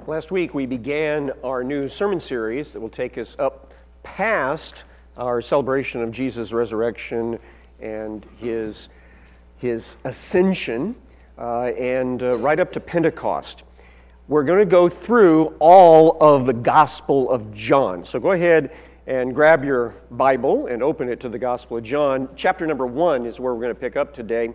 Last week we began our new sermon series that will take us up past our celebration of Jesus' resurrection and his ascension and right up to Pentecost. We're going to go through all of the Gospel of John. So go ahead and grab your Bible and open it to the Gospel of John. Chapter number 1 is where we're going to pick up today.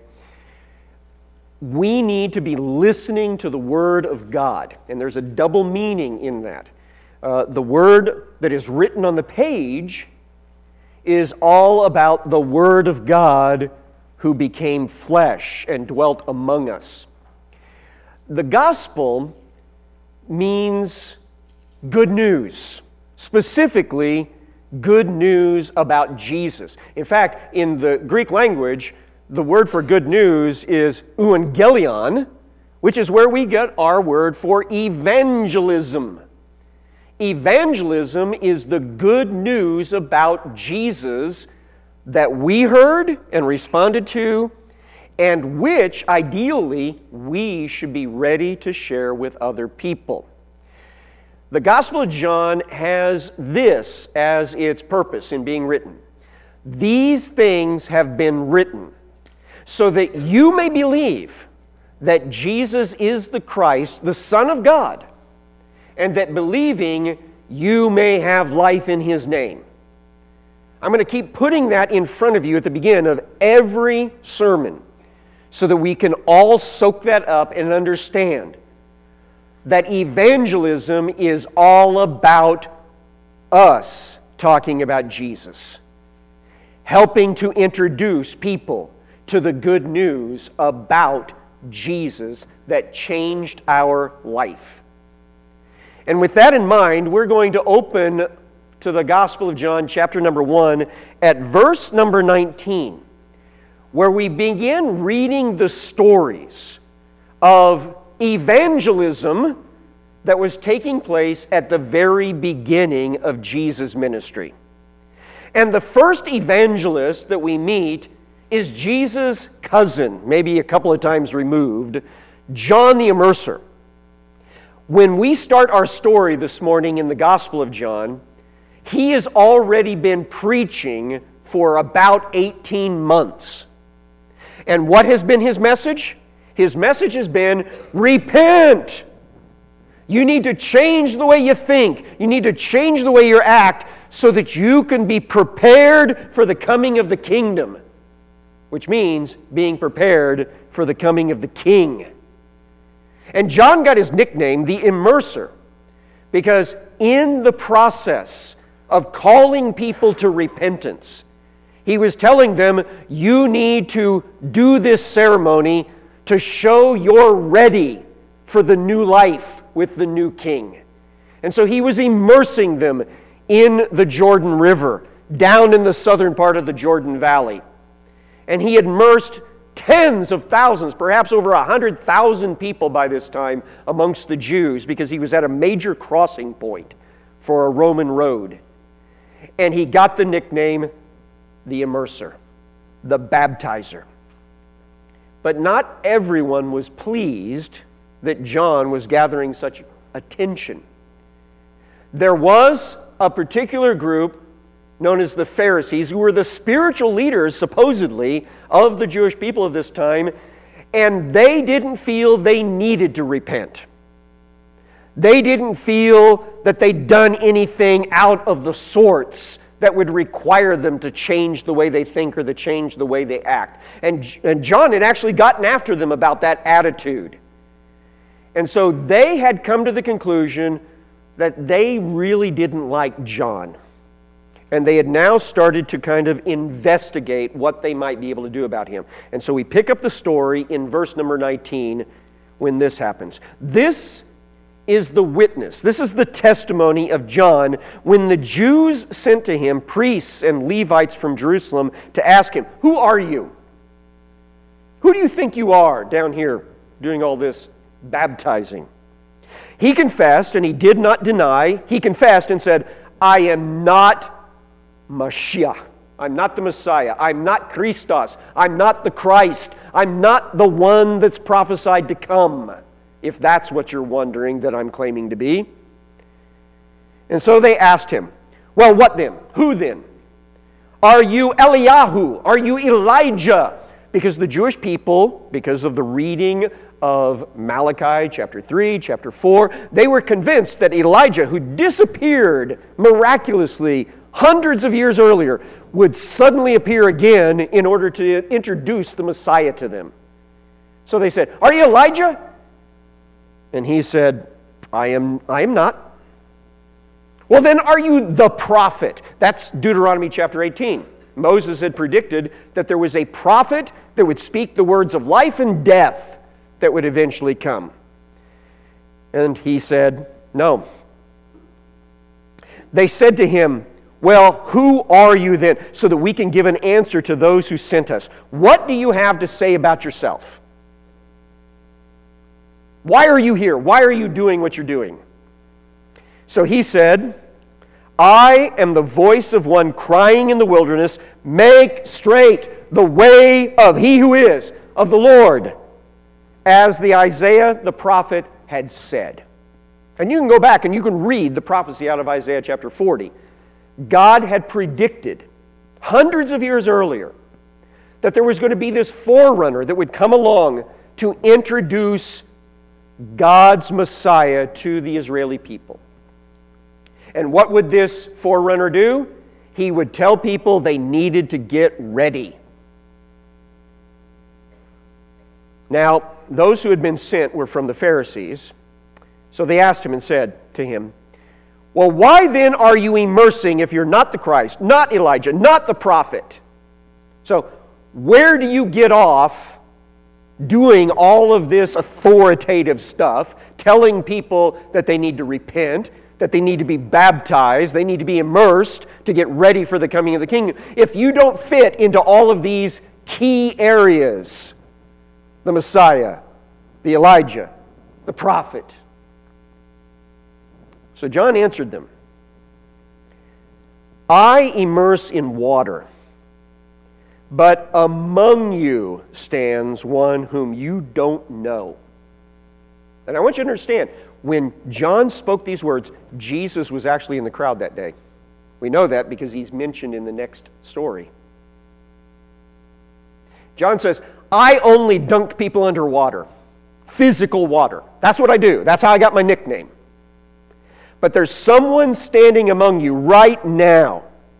We need to be listening to the Word of God, and there's a double meaning in that. The Word that is written on the page is all about the Word of God who became flesh and dwelt among us. The Gospel means good news, specifically good news about Jesus. In fact, in the Greek language, the word for good news is euangelion, which is where we get our word for evangelism. Evangelism is the good news about Jesus that we heard and responded to, and which, ideally, we should be ready to share with other people. The Gospel of John has this as its purpose in being written. These things have been written so that you may believe that Jesus is the Christ, the Son of God, and that believing you may have life in His name. I'm going to keep putting that in front of you at the beginning of every sermon so that we can all soak that up and understand that evangelism is all about us talking about Jesus, helping to introduce people to the good news about Jesus that changed our life. And with that in mind, we're going to open to the Gospel of John, chapter number 1, at verse number 19, where we begin reading the stories of evangelism that was taking place at the very beginning of Jesus' ministry. And the first evangelist that we meet is Jesus' cousin, maybe a couple of times removed, John the Immerser. When we start our story this morning in the Gospel of John, he has already been preaching for about 18 months. And what has been his message? His message has been, repent! You need to change the way you think. You need to change the way you act so that you can be prepared for the coming of the kingdom, which means being prepared for the coming of the King. And John got his nickname, the Immerser, because in the process of calling people to repentance, he was telling them, you need to do this ceremony to show you're ready for the new life with the new King. And so he was immersing them in the Jordan River, down in the southern part of the Jordan Valley. And he had immersed tens of thousands, perhaps over 100,000 people by this time amongst the Jews, because he was at a major crossing point for a Roman road. And he got the nickname, the Immerser, the Baptizer. But not everyone was pleased that John was gathering such attention. There was a particular group known as the Pharisees, who were the spiritual leaders, supposedly, of the Jewish people of this time, and they didn't feel they needed to repent. They didn't feel that they'd done anything out of the sorts that would require them to change the way they think or to change the way they act. And John had actually gotten after them about that attitude. And so they had come to the conclusion that they really didn't like John. And they had now started to kind of investigate what they might be able to do about him. And so we pick up the story in verse number 19 when this happens. This is the witness. This is the testimony of John when the Jews sent to him priests and Levites from Jerusalem to ask him, who are you? Who do you think you are down here doing all this baptizing? He confessed, and he did not deny. He confessed and said, I am not Mashiach. I'm not the Messiah. I'm not Christos. I'm not the Christ. I'm not the one that's prophesied to come. if that's what you're wondering that I'm claiming to be. And so they asked him, well, what then? Who then? Are you Eliyahu? Are you Elijah? Because the Jewish people, because of the reading of Malachi chapter 3, chapter 4, they were convinced that Elijah, who disappeared miraculously hundreds of years earlier, would suddenly appear again in order to introduce the Messiah to them. So they said, are you Elijah? And he said, I am not. Well, then are you the prophet? That's Deuteronomy chapter 18. Moses had predicted that there was a prophet that would speak the words of life and death that would eventually come. And he said, no. They said to him, well, who are you then, so that we can give an answer to those who sent us? What do you have to say about yourself? Why are you here? Why are you doing what you're doing? So he said, I am the voice of one crying in the wilderness, make straight the way of he who is, of the Lord, as the Isaiah the prophet had said. And you can go back and you can read the prophecy out of Isaiah chapter 40. God had predicted hundreds of years earlier that there was going to be this forerunner that would come along to introduce God's Messiah to the Israeli people. And what would this forerunner do? He would tell people they needed to get ready. Now, those who had been sent were from the Pharisees. So they asked him and said to him, well, why then are you immersing if you're not the Christ, not Elijah, not the prophet? So, where do you get off doing all of this authoritative stuff, telling people that they need to repent, that they need to be baptized, they need to be immersed to get ready for the coming of the kingdom, if you don't fit into all of these key areas? The Messiah, the Elijah, the prophet. So John answered them, I immerse in water, but among you stands one whom you don't know. And I want you to understand, when John spoke these words, Jesus was actually in the crowd that day. We know that because he's mentioned in the next story. John says, I only dunk people under water, physical water. That's what I do. That's how I got my nickname. But there's someone standing among you right now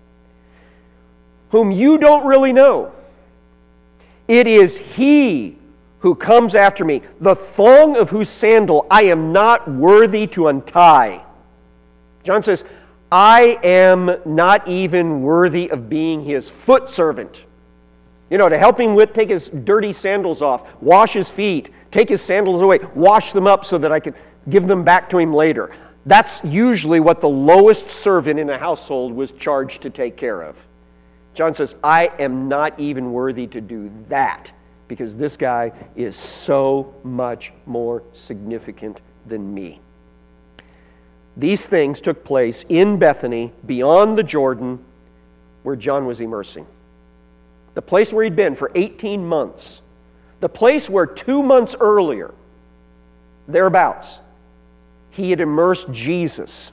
whom you don't really know. It is he who comes after me, the thong of whose sandal I am not worthy to untie. John says, I am not even worthy of being his foot servant. You know, to help him with, take his dirty sandals off, wash his feet, take his sandals away, wash them up so that I can give them back to him later. That's usually what the lowest servant in a household was charged to take care of. John says, I am not even worthy to do that because this guy is so much more significant than me. These things took place in Bethany, beyond the Jordan, where John was immersing. The place where he'd been for 18 months. The place where 2 months earlier, thereabouts, he had immersed Jesus.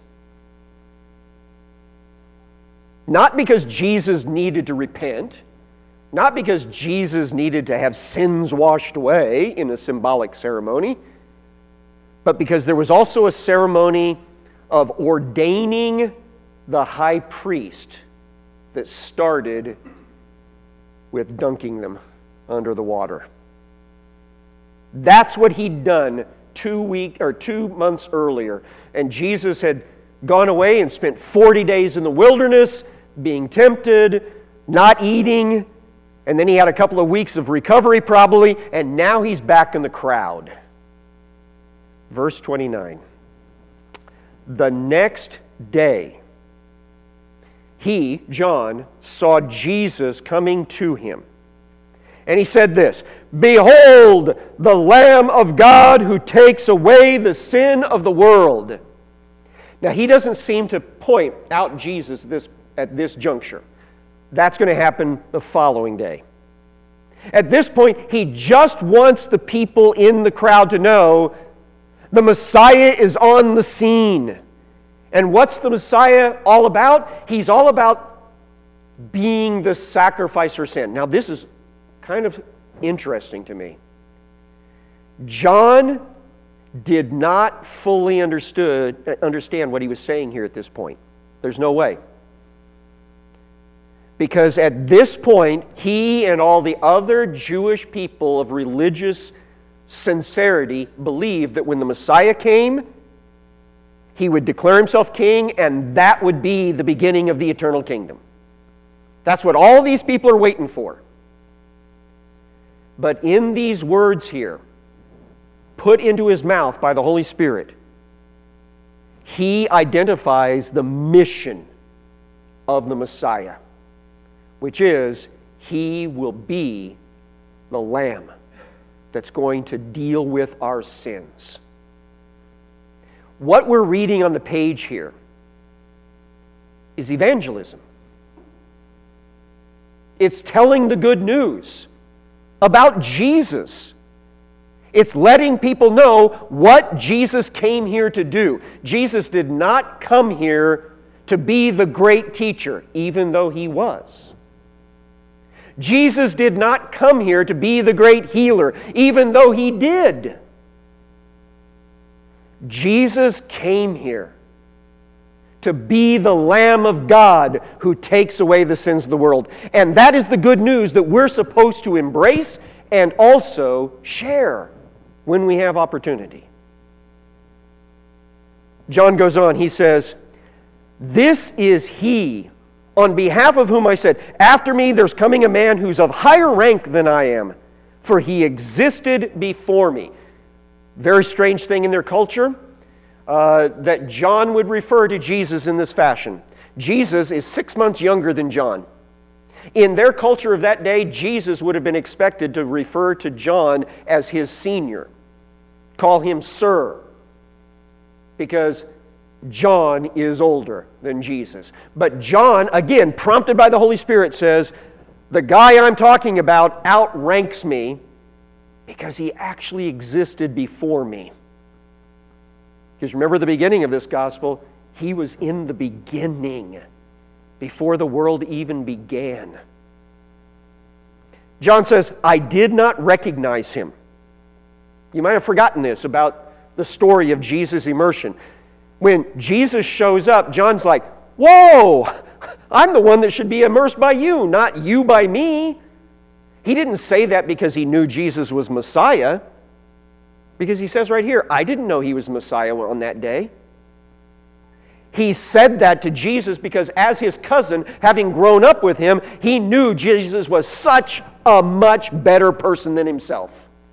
Not because Jesus needed to repent, not because Jesus needed to have sins washed away in a symbolic ceremony, but because there was also a ceremony of ordaining the high priest that started with dunking them under the water. That's what he'd done 2 months earlier. And Jesus had gone away and spent 40 days in the wilderness, being tempted, not eating, and then he had a couple of weeks of recovery probably, and now he's back in the crowd. Verse 29. The next day, he, John, saw Jesus coming to him. And he said this, Behold, the Lamb of God who takes away the sin of the world. Now, he doesn't seem to point out Jesus at this juncture. That's going to happen the following day. At this point, he just wants the people in the crowd to know The Messiah is on the scene. And what's the Messiah all about? He's all about being the sacrifice for sin. Now, this is kind of interesting to me. John did not fully understand what he was saying here at this point. There's no way. Because at this point, he and all the other Jewish people of religious sincerity believed that when the Messiah came, he would declare himself king, and that would be the beginning of the eternal kingdom. That's what all these people are waiting for. But in these words here, put into his mouth by the Holy Spirit, he identifies the mission of the Messiah, which is he will be the Lamb that's going to deal with our sins. What we're reading on the page here is evangelism. It's telling the good news about Jesus. It's letting people know what Jesus came here to do. Jesus did not come here to be the great teacher, even though he was. Jesus did not come here to be the great healer, even though he did. Jesus came here to be the Lamb of God who takes away the sins of the world. And that is the good news that we're supposed to embrace and also share when we have opportunity. John goes on, he says, "This is he on behalf of whom I said, 'After me there's coming a man who's of higher rank than I am, for he existed before me.'" Very strange thing in their culture, that John would refer to Jesus in this fashion. Jesus is 6 months younger than John. In their culture of that day, Jesus would have been expected to refer to John as his senior. Call him sir, because John is older than Jesus. But John, again, prompted by the Holy Spirit, says, "The guy I'm talking about outranks me because he actually existed before me." Because remember the beginning of this gospel, he was in the beginning, before the world even began. John says, "I did not recognize him." You might have forgotten this about the story of Jesus' immersion. When Jesus shows up, John's like, "Whoa, I'm the one that should be immersed by you, not you by me." He didn't say that because he knew Jesus was Messiah, because he says right here, "I didn't know he was Messiah on that day." He said that to Jesus because as his cousin, having grown up with him, he knew Jesus was such a much better person than himself.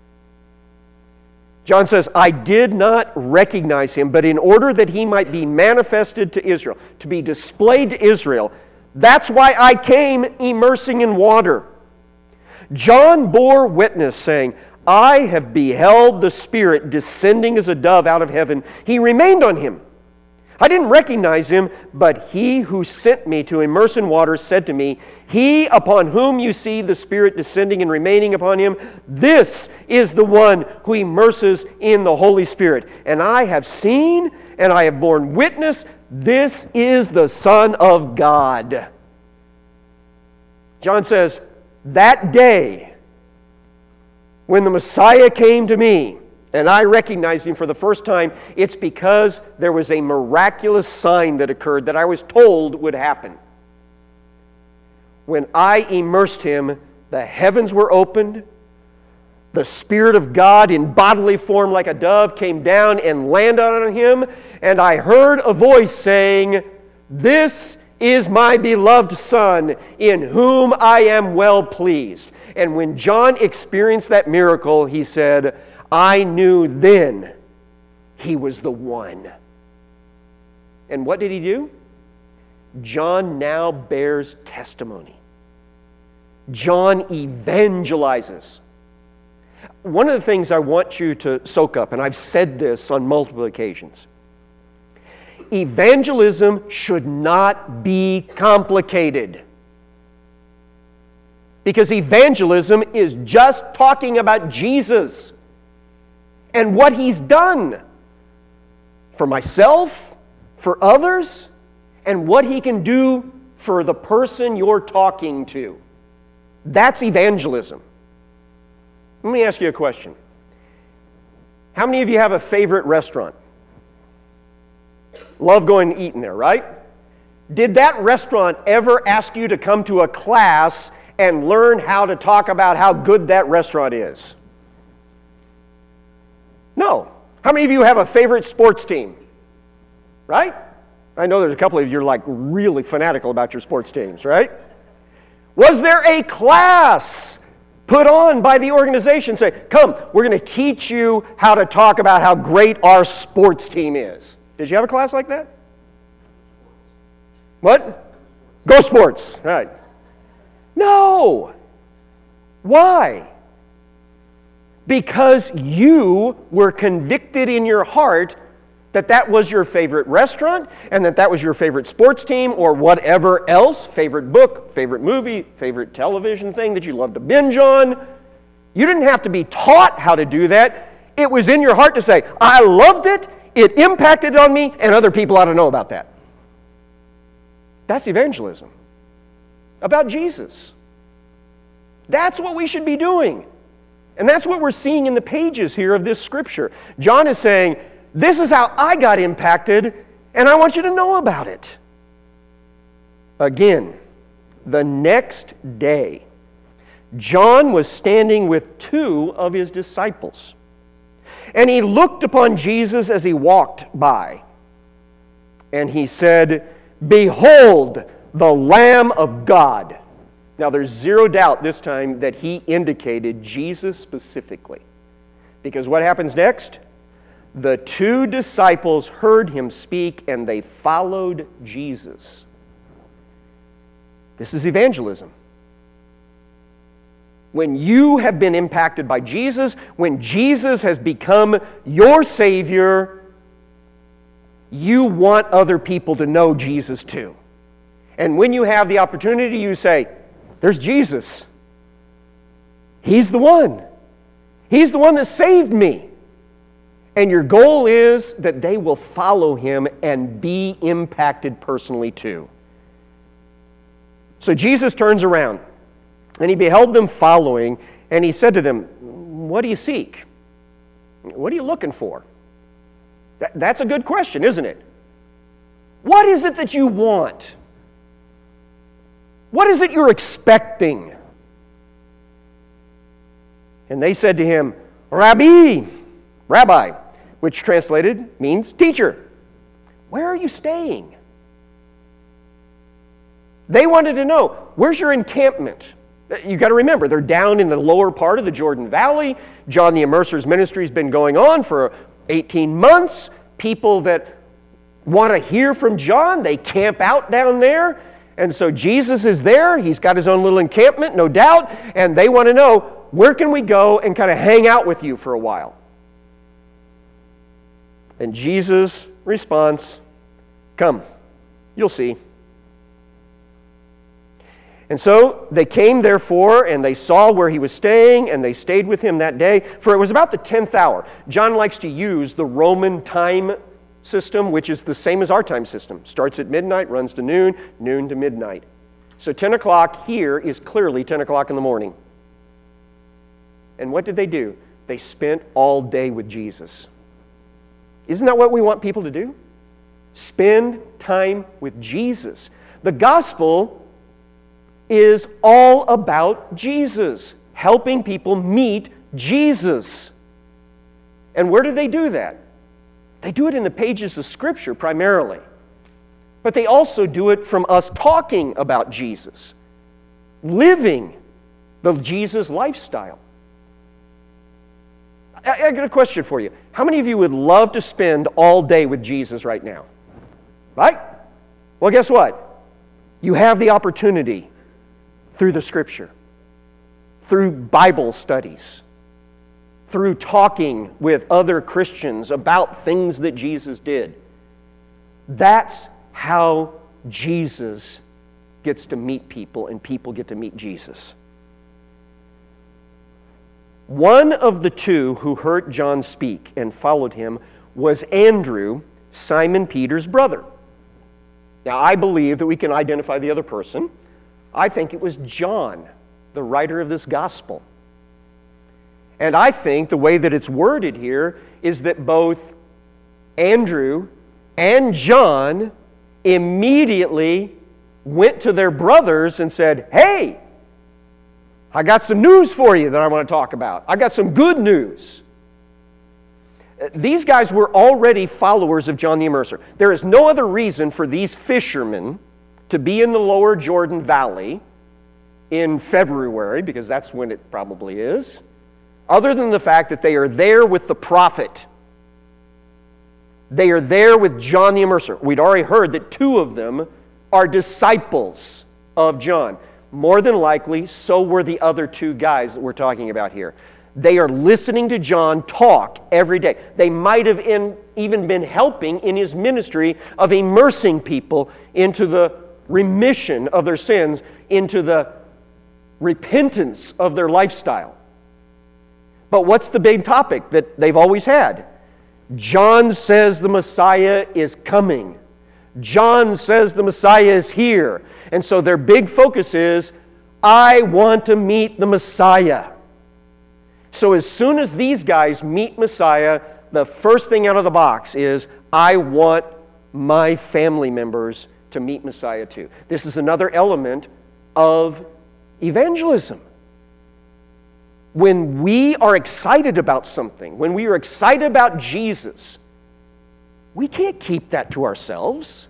John says, "I did not recognize him, but in order that he might be manifested to Israel," to be displayed to Israel, that's why I came immersing in water. John bore witness, saying, "I have beheld the Spirit descending as a dove out of heaven. He remained on him. I didn't recognize him, but he who sent me to immerse in water said to me, 'He upon whom you see the Spirit descending and remaining upon him, this is the one who immerses in the Holy Spirit. And I have seen and I have borne witness, this is the Son of God.'" John says, that day when the Messiah came to me, and I recognized him for the first time, it's because there was a miraculous sign that occurred that I was told would happen. When I immersed him, the heavens were opened, the Spirit of God in bodily form like a dove came down and landed on him, and I heard a voice saying, "This is my beloved Son, in whom I am well pleased." And when John experienced that miracle, he said, "I knew then he was the one." And what did he do? John now bears testimony. John evangelizes. One of the things I want you to soak up, and I've said this on multiple occasions, evangelism should not be complicated. Because evangelism is just talking about Jesus and what he's done. for myself, for others, and what he can do for the person you're talking to. That's evangelism. Let me ask you a question. How many of you have a favorite restaurant? Love going and eating there, right? Did that restaurant ever ask you to come to a class and learn how to talk about how good that restaurant is? No. How many of you have a favorite sports team? Right? I know there's a couple of you who are like really fanatical about your sports teams, right? Was there a class put on by the organization say, come, we're going to teach you how to talk about how great our sports team is? Did you have a class like that? What? Go Sports. Right. No. Why? Because you were convicted in your heart that that was your favorite restaurant and that was your favorite sports team or whatever else, favorite book, favorite movie, favorite television thing that you love to binge on. You didn't have to be taught how to do that. It was in your heart to say, I loved it, it impacted on me, and other people ought to know about that. That's evangelism. About Jesus. That's what we should be doing. And that's what we're seeing in the pages here of this scripture. John is saying, this is how I got impacted, and I want you to know about it. Again, the next day, John was standing with two of his disciples, and he looked upon Jesus as he walked by, and he said, behold, the Lamb of God. Now, there's zero doubt this time that he indicated Jesus specifically. Because what happens next? The two disciples heard him speak and they followed Jesus. This is evangelism. When you have been impacted by Jesus, when Jesus has become your Savior, you want other people to know Jesus too. And when you have the opportunity, you say, there's Jesus. He's the one. He's the one that saved me. And your goal is that they will follow him and be impacted personally too. So Jesus turns around, and he beheld them following, and he said to them, what do you seek? What are you looking for? That's a good question, isn't it? What is it that you want? What is it you're expecting? And they said to him, Rabbi, which translated means teacher. Where are you staying? They wanted to know, where's your encampment? You've got to remember, they're down in the lower part of the Jordan Valley. John the Immerser's ministry has been going on for 18 months. People that want to hear from John, they camp out down there. And so Jesus is there. He's got his own little encampment, no doubt. And they want to know, where can we go and kind of hang out with you for a while? And Jesus' response, come, you'll see. And so they came, therefore, and they saw where he was staying, and they stayed with him that day, for it was about the 10th hour. John likes to use the Roman time system, which is the same as our time system. Starts at midnight, runs to noon, noon to midnight. So 10 o'clock here is clearly 10 o'clock in the morning. And what did they do? They spent all day with Jesus. Isn't that what we want people to do? Spend time with Jesus. The gospel is all about Jesus, helping people meet Jesus. And where do they do that? They do it in the pages of Scripture primarily. But they also do it from us talking about Jesus, living the Jesus lifestyle. I got a question for you. How many of you would love to spend all day with Jesus right now? Right? Well, guess what? You have the opportunity through the Scripture, through Bible studies, through talking with other Christians about things that Jesus did. That's how Jesus gets to meet people and people get to meet Jesus. One of the two who heard John speak and followed him was Andrew, Simon Peter's brother. Now, I believe that we can identify the other person. I think it was John, the writer of this gospel. And I think the way that it's worded here is that both Andrew and John immediately went to their brothers and said, "Hey, I got some news for you that I want to talk about. I got some good news." These guys were already followers of John the Immerser. There is no other reason for these fishermen to be in the lower Jordan Valley in February, because that's when it probably is, other than the fact that they are there with the prophet. They are there with John the Immerser. We'd already heard that 2 of them are disciples of John. More than likely, so were the other 2 guys that we're talking about here. They are listening to John talk every day. They might have even been helping in his ministry of immersing people into the remission of their sins, into the repentance of their lifestyle. But what's the big topic that they've always had? John says the Messiah is coming. John says the Messiah is here. And so their big focus is, I want to meet the Messiah. So as soon as these guys meet Messiah, the first thing out of the box is, I want my family members to meet Messiah too. This is another element of evangelism. When we are excited about something, when we are excited about Jesus, we can't keep that to ourselves.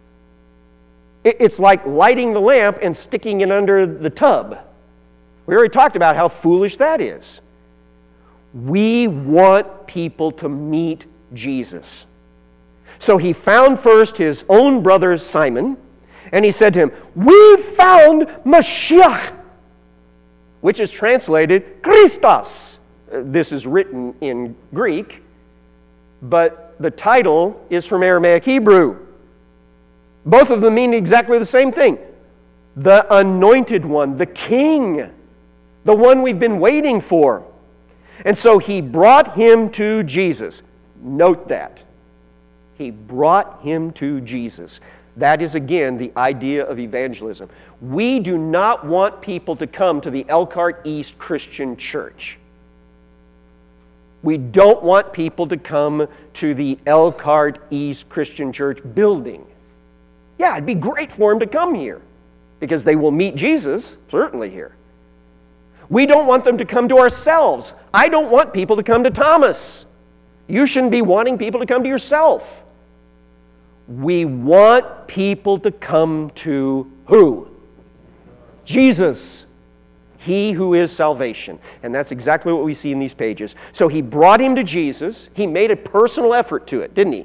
It's like lighting the lamp and sticking it under the tub. We already talked about how foolish that is. We want people to meet Jesus. So he found first his own brother Simon, and he said to him, "We found Mashiach," which is translated Christos. This is written in Greek, but the title is from Aramaic Hebrew. Both of them mean exactly the same thing. The anointed one, the king, the one we've been waiting for. And so he brought him to Jesus. Note that. He brought him to Jesus. That is, again, the idea of evangelism. We do not want people to come to the Elkhart East Christian Church. We don't want people to come to the Elkhart East Christian Church building. Yeah, it'd be great for them to come here, because they will meet Jesus, certainly here. We don't want them to come to ourselves. I don't want people to come to Thomas. You shouldn't be wanting people to come to yourself. We want people to come to who? Jesus. He who is salvation. And that's exactly what we see in these pages. So he brought him to Jesus. He made a personal effort to it, didn't he?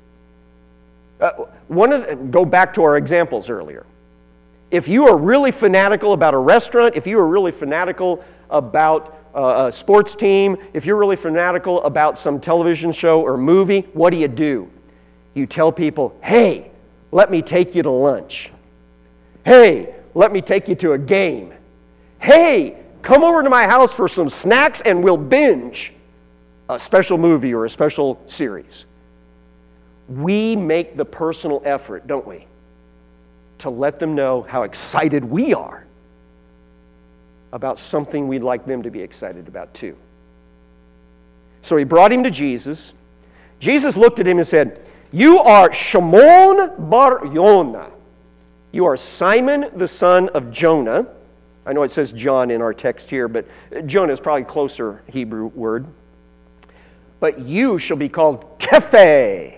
Go back to our examples earlier. If you are really fanatical about a restaurant, if you are really fanatical about a sports team, if you're really fanatical about some television show or movie, what do? You tell people, "Hey, let me take you to lunch. Hey, let me take you to a game. Hey, come over to my house for some snacks and we'll binge a special movie or a special series." We make the personal effort, don't we, to let them know how excited we are about something we'd like them to be excited about too. So he brought him to Jesus. Jesus looked at him and said, "You are Shimon bar Yonah. You are Simon the son of Jonah." I know it says John in our text here, but Jonah is probably a closer Hebrew word. "But you shall be called Kephas,"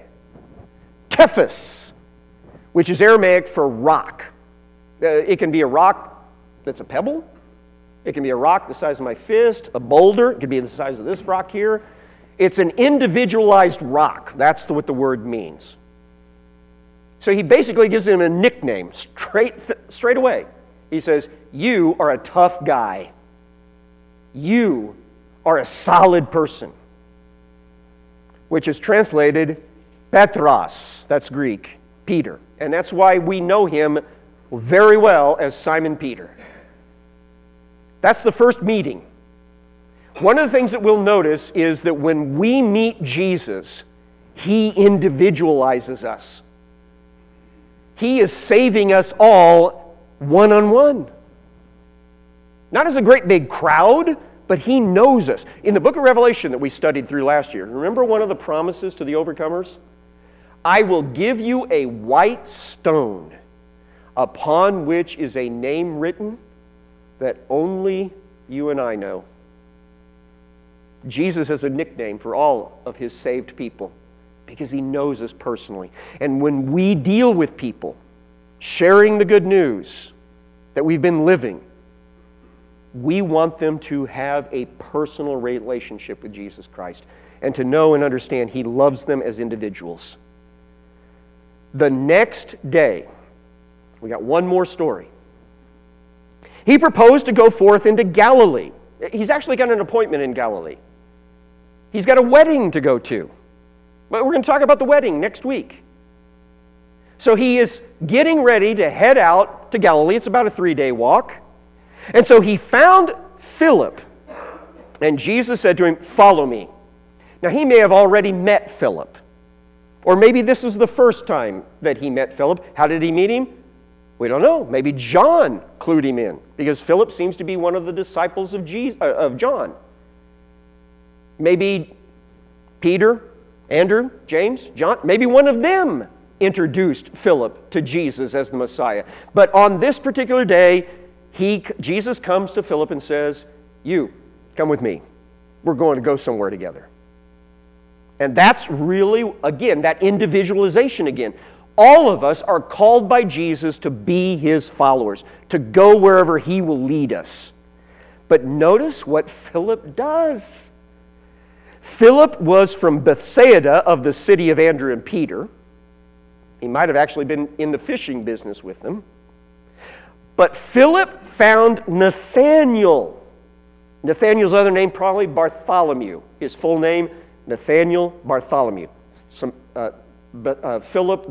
which is Aramaic for rock. It can be a rock that's a pebble. It can be a rock the size of my fist, a boulder. It can be the size of this rock here. It's an individualized rock. That's what the word means. So he basically gives him a nickname straight away. He says, "You are a tough guy. You are a solid person," which is translated Petros. That's Greek, Peter. And that's why we know him very well as Simon Peter. That's the first meeting. One of the things that we'll notice is that when we meet Jesus, He individualizes us. He is saving us all one-on-one. Not as a great big crowd, but He knows us. In the book of Revelation that we studied through last year, remember one of the promises to the overcomers? I will give you a white stone upon which is a name written that only you and I know. Jesus has a nickname for all of His saved people because He knows us personally. And when we deal with people, sharing the good news that we've been living, we want them to have a personal relationship with Jesus Christ and to know and understand He loves them as individuals. The next day, we got one more story. He proposed to go forth into Galilee. He's actually got an appointment in Galilee. He's got a wedding to go to. But we're going to talk about the wedding next week. So he is getting ready to head out to Galilee. It's about a 3-day walk. And so he found Philip. And Jesus said to him, "Follow me." Now he may have already met Philip. Or maybe this is the first time that he met Philip. How did he meet him? We don't know. Maybe John clued him in, because Philip seems to be one of the disciples of John. Maybe Peter, Andrew, James, John, maybe one of them introduced Philip to Jesus as the Messiah. But on this particular day, Jesus comes to Philip and says, "You, come with me. We're going to go somewhere together." And that's really, again, that individualization again. All of us are called by Jesus to be His followers, to go wherever He will lead us. But notice what Philip does. Philip was from Bethsaida of the city of Andrew and Peter. He might have actually been in the fishing business with them. But Philip found Nathanael. Nathanael's other name probably Bartholomew. His full name, Nathanael Bartholomew. Nathanael,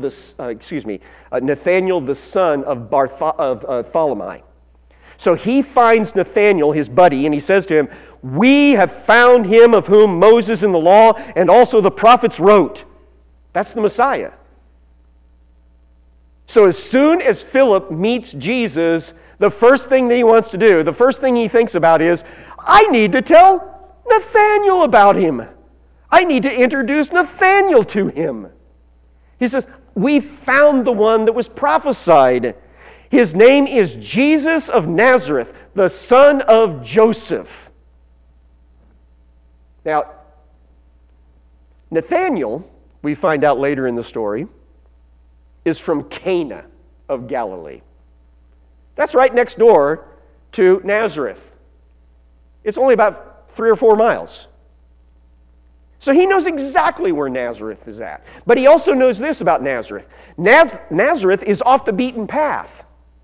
the son of Bartholomew. So he finds Nathanael, his buddy, and he says to him, "We have found him of whom Moses in the law and also the prophets wrote." That's the Messiah. So as soon as Philip meets Jesus, the first thing that he wants to do, the first thing he thinks about is, I need to tell Nathanael about him. I need to introduce Nathanael to him. He says, "We found the one that was prophesied. His name is Jesus of Nazareth, the son of Joseph." Now, Nathanael, we find out later in the story, is from Cana of Galilee. That's right next door to Nazareth. It's only about 3 or 4 miles. So he knows exactly where Nazareth is at. But he also knows this about Nazareth. Nazareth is off the beaten path.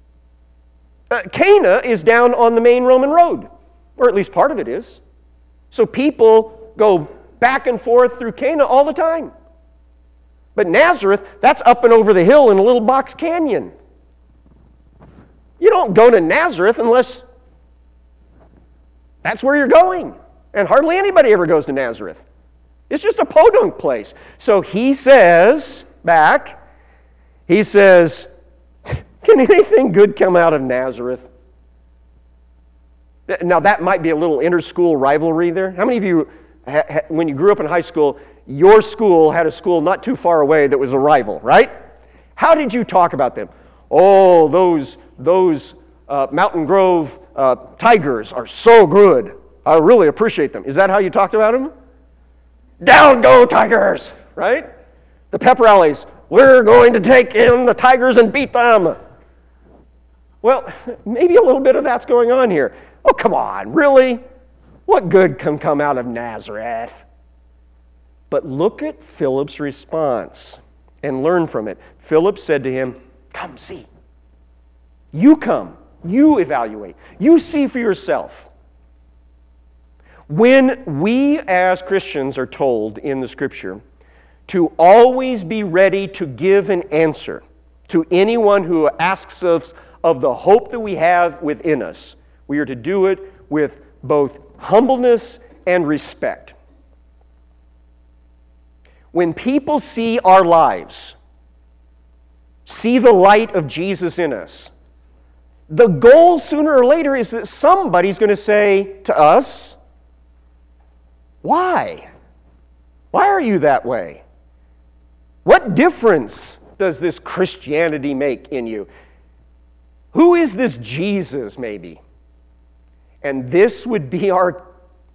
Cana is down on the main Roman road, or at least part of it is. So people go back and forth through Cana all the time. But Nazareth, that's up and over the hill in a little box canyon. You don't go to Nazareth unless that's where you're going. And hardly anybody ever goes to Nazareth. It's just a podunk place. So he says, can anything good come out of Nazareth? Now that might be a little inter-school rivalry there. How many of you, when you grew up in high school, your school had a school not too far away that was a rival, right? How did you talk about them? Oh, those Mountain Grove Tigers are so good. I really appreciate them. Is that how you talked about them? Down go Tigers, right? The pep rallies, we're going to take in the Tigers and beat them. Well, maybe a little bit of that's going on here. Oh, come on, really? What good can come out of Nazareth? But look at Philip's response and learn from it. Philip said to him, "Come see. You come. You evaluate. You see for yourself." When we as Christians are told in the Scripture to always be ready to give an answer to anyone who asks us of the hope that we have within us, we are to do it with both humbleness and respect. When people see our lives, see the light of Jesus in us, the goal sooner or later is that somebody's going to say to us, why? Why are you that way? What difference does this Christianity make in you? Who is this Jesus, maybe? And this would be our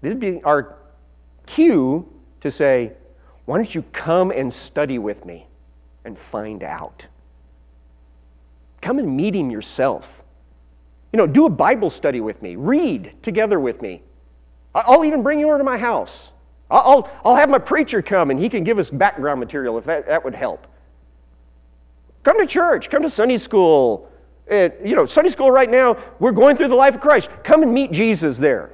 cue to say, why don't you come and study with me and find out? Come and meet him yourself. Do a Bible study with me. Read together with me. I'll even bring you over to my house. I'll have my preacher come and he can give us background material if that would help. Come to church. Come to Sunday school. Sunday school right now, we're going through the life of Christ. Come and meet Jesus there.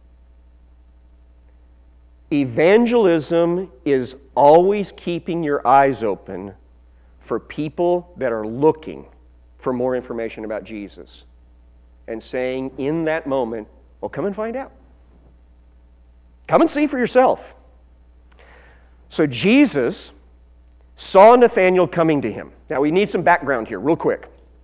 Evangelism is always keeping your eyes open for people that are looking for more information about Jesus and saying in that moment, well, come and find out. Come and see for yourself. So Jesus saw Nathanael coming to him. Now we need some background here real quick.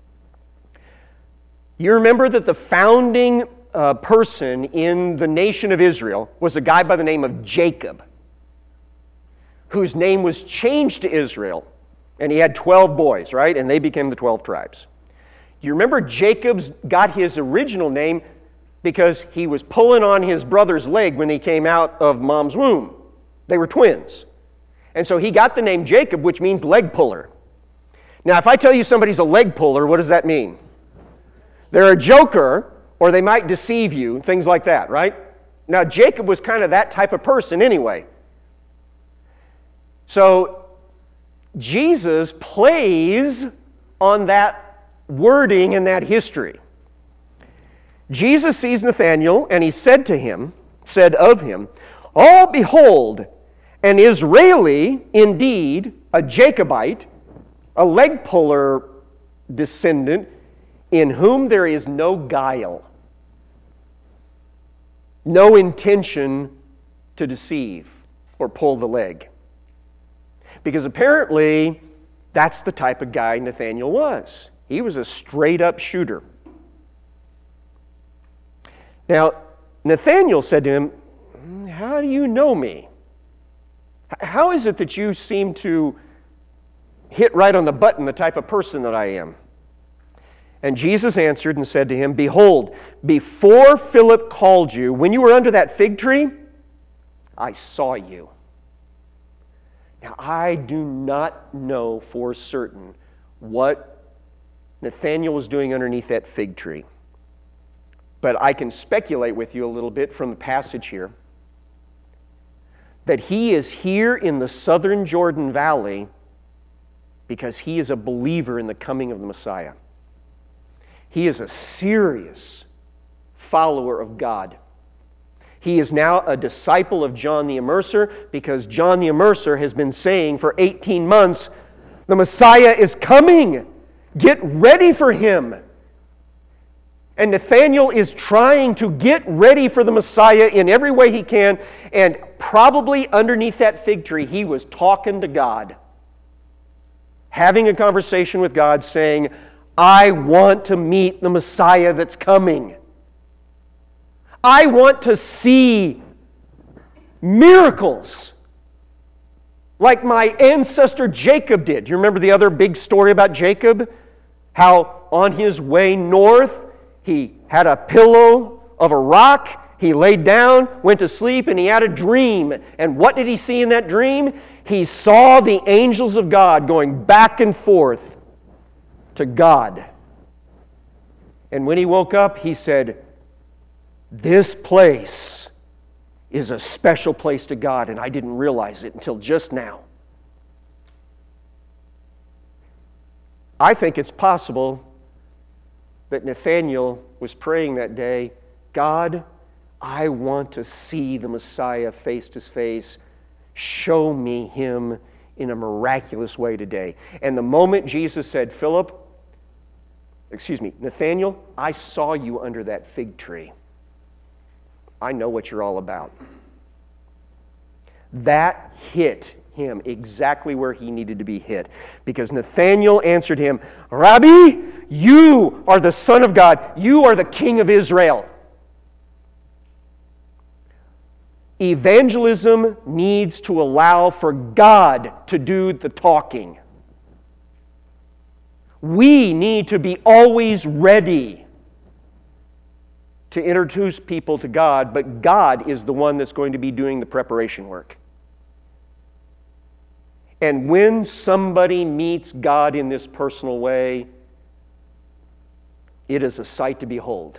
You remember that the founding person in the nation of Israel was a guy by the name of Jacob, whose name was changed to Israel, and he had 12 boys, right? And they became the 12 tribes. You remember Jacob's got his original name because he was pulling on his brother's leg when he came out of mom's womb. They were twins. And so he got the name Jacob, which means leg puller. Now, if I tell you somebody's a leg puller, what does that mean? They're a joker, or they might deceive you, things like that, right? Now, Jacob was kind of that type of person anyway. So, Jesus plays on that wording and that history. Jesus sees Nathanael, and he said of him, "Oh, behold, an Israeli, indeed, a Jacobite, a leg puller descendant, in whom there is no guile, no intention to deceive or pull the leg." Because apparently, that's the type of guy Nathanael was. He was a straight-up shooter. Now, Nathanael said to him, "How do you know me? How is it that you seem to hit right on the button the type of person that I am?" And Jesus answered and said to him, "Behold, before Philip called you, when you were under that fig tree, I saw you." Now, I do not know for certain what Nathanael was doing underneath that fig tree. But I can speculate with you a little bit from the passage here that he is here in the southern Jordan Valley because he is a believer in the coming of the Messiah. He is a serious follower of God. He is now a disciple of John the Immerser because John the Immerser has been saying for 18 months, the Messiah is coming. Get ready for him. And Nathanael is trying to get ready for the Messiah in every way he can, and probably underneath that fig tree, he was talking to God, having a conversation with God, saying, I want to meet the Messiah that's coming. I want to see miracles like my ancestor Jacob did. Do you remember the other big story about Jacob? How on his way north, he had a pillow of a rock, he laid down, went to sleep, and he had a dream. And what did he see in that dream? He saw the angels of God going back and forth to God. And when he woke up, he said, this place is a special place to God, and I didn't realize it until just now. I think it's possible that Nathanael was praying that day, God, I want to see the Messiah face to face. Show me him in a miraculous way today. And the moment Jesus said, Nathanael, I saw you under that fig tree. I know what you're all about. That hit him exactly where he needed to be hit. Because Nathanael answered him, Rabbi, you are the Son of God. You are the King of Israel. Evangelism needs to allow for God to do the talking. We need to be always ready to introduce people to God, but God is the one that's going to be doing the preparation work. And when somebody meets God in this personal way, it is a sight to behold.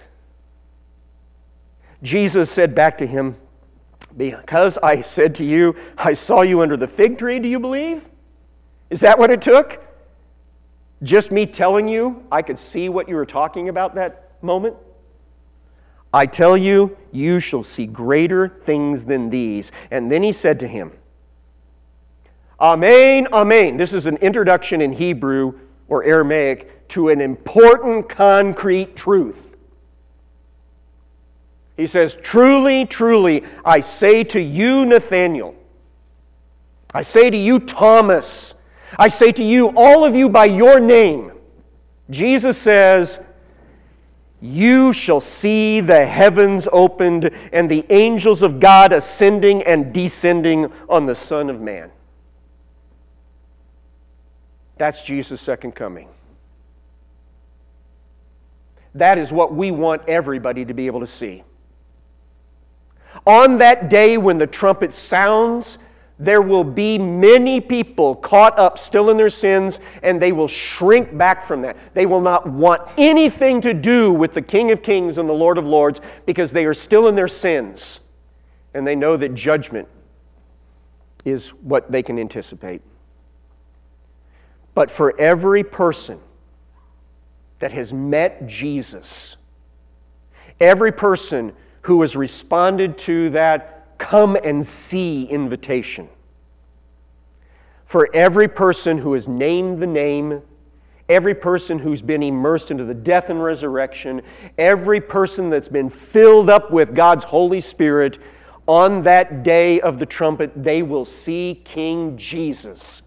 Jesus said back to him, because I said to you, I saw you under the fig tree, do you believe? Is that what it took? Just me telling you I could see what you were talking about that moment? I tell you, you shall see greater things than these. And then he said to him, Amen, amen. This is an introduction in Hebrew or Aramaic to an important, concrete truth. He says, truly, truly, I say to you, Nathanael, I say to you, Thomas, I say to you, all of you by your name, Jesus says, you shall see the heavens opened and the angels of God ascending and descending on the Son of Man. That's Jesus' second coming. That is what we want everybody to be able to see. On that day when the trumpet sounds, there will be many people caught up still in their sins, and they will shrink back from that. They will not want anything to do with the King of Kings and the Lord of Lords because they are still in their sins, and they know that judgment is what they can anticipate. But for every person that has met Jesus, every person who has responded to that come and see invitation, for every person who has named the name, every person who's been immersed into the death and resurrection, every person that's been filled up with God's Holy Spirit, on that day of the trumpet, they will see King Jesus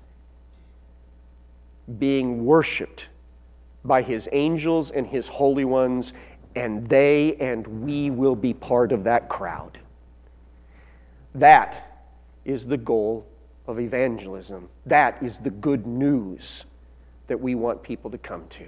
being worshiped by His angels and His holy ones, and they and we will be part of that crowd. That is the goal of evangelism. That is the good news that we want people to come to.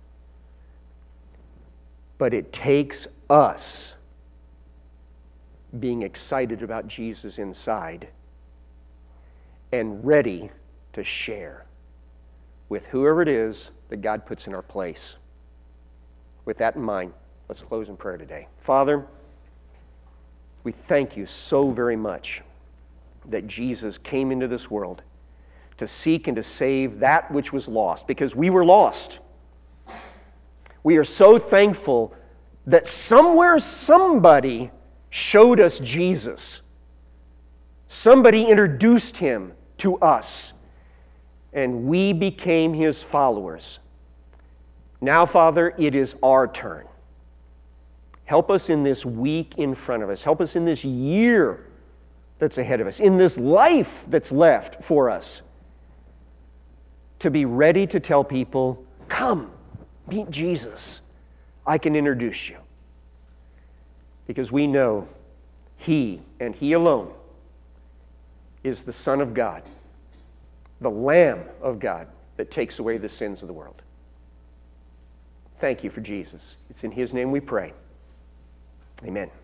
But it takes us being excited about Jesus inside and ready to share with whoever it is that God puts in our place. With that in mind, let's close in prayer today. Father, we thank you so very much that Jesus came into this world to seek and to save that which was lost, because we were lost. We are so thankful that somewhere somebody showed us Jesus. Somebody introduced Him to us, and we became His followers. Now, Father, it is our turn. Help us in this week in front of us. Help us in this year that's ahead of us, in this life that's left for us, to be ready to tell people, come, meet Jesus. I can introduce you. Because we know He and He alone is the Son of God, the Lamb of God that takes away the sins of the world. Thank you for Jesus. It's in His name we pray. Amen.